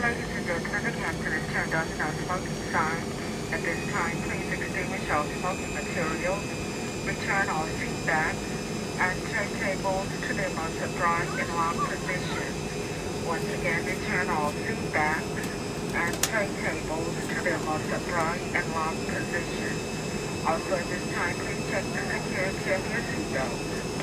Ladies and gentlemen, the captain has turned on the no smoking sign. At this time, please extinguish all smoking materials, return all seat backs, and tables to their most upright and locked position. Once again, return all seat backs and tables to their most upright and locked position. Also at this time, please check the security of your seatbelt.